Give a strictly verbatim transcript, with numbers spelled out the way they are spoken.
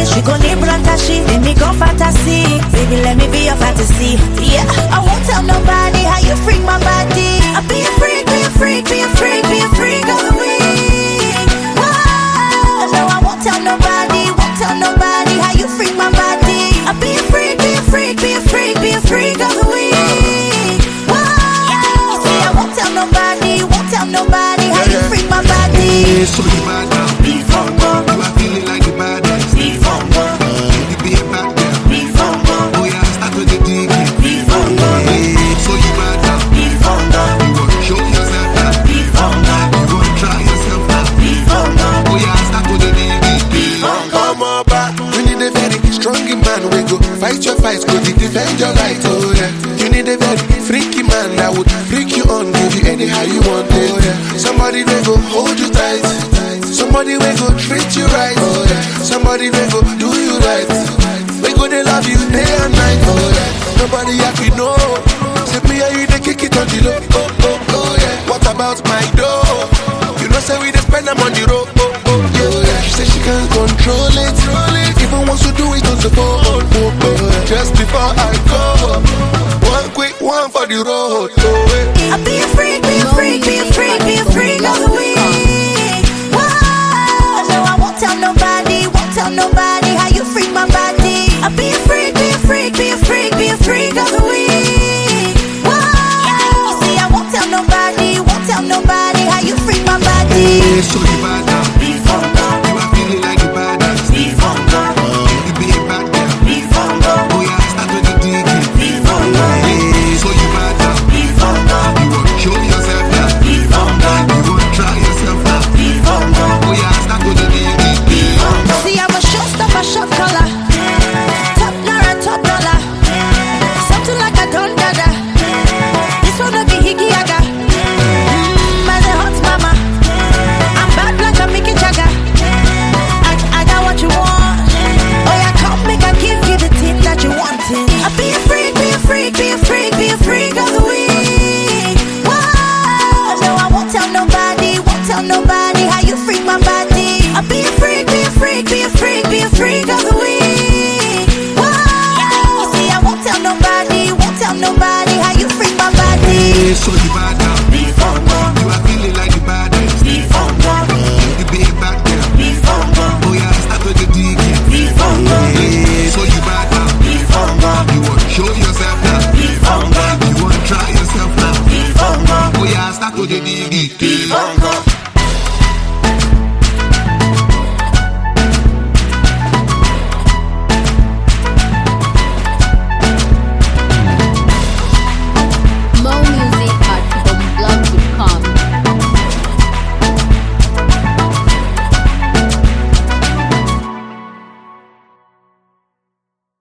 she gon' need Brantashi, let me go fantasy. Baby, let me be your fantasy. Yeah, I won't tell nobody how you freak my body. I'll be a freak, be a freak, be a freak, be a freak of the week. Whoa, no, I won't tell nobody, won't tell nobody how you freak my body. I'll be a freak, be a freak, be a freak, be a freak of the week. Whoa, you see, I won't tell nobody, won't tell nobody how you freak my body. So you bad now, be fun, you are feeling like the baddest. Be fun, you be a bad girl. Be fun, oh yeah, start with the D J. Be fun, so you bad now, be fun, you want to show yourself now. Be fun, you want to try yourself now. Be fun, oh yeah, start with the D J. Be fun, come on back. You need a very strong man, we go fight your fights, go to defend your right. Oh yeah, you need a very freaky man that would freak you on, give you anyhow you want it. Oh yeah, somebody will go hold you tight. Somebody will go treat you right. Oh yeah, somebody will go do you right. We go they love you day and night. Oh yeah, nobody have to know. Say me and you they kick it on the low. Oh oh oh yeah. What about my dough? You know say we they spend them on the road. Oh oh yeah. She say she can't control it. Even wants to do it on the phone. Oh oh yeah. Just before I go, one quick one for the road. Oh yeah. I'll be a freak, be a freak, be a freak, be a freak of the week. Tell nobody, won't tell nobody how you freak my body. I'll be a freak, be a freak, be a freak, be a freak of the week. Whoa, you see, I won't tell nobody, won't tell nobody how you freak my body. So you bad now, be fun, you are feeling like the baddest. Be fun, you be a bad girl. Be fun, oh yeah, start with the D J. Be fun, so you bad now, be fun, you want to show yourself now. Be fun, you want to try yourself now. Be fun, oh yeah, start with the D J. See, I'm a showstopper, shot caller. Top Nara, top dollar. Something like a Don Dada. This one will be Higgy Yaga. Mmm, as a hot mama. I'm bad like a Mickey Jagger. I, I got what you want. Oh yeah, come make I give you the thing that you wanted. I'll be a freak, be a freak, be a freak, be a freak of the week. Whoa, no, I won't tell nobody, won't tell nobody how you freak my body. I'll be a freak, be a freak, be a freak, be a freak of the week. Whoa, you see, I won't tell nobody, won't tell nobody how you freak my body. So you bad now, be fun, you are feeling like the baddest. Be fun, you be a bad girl. Be fun, oh yeah, start with the D J. Be fun, so you bad now, be fun, you want to show yourself now. Be fun, you want to try yourself now. Be fun, oh yeah, start with the D J. Be fun.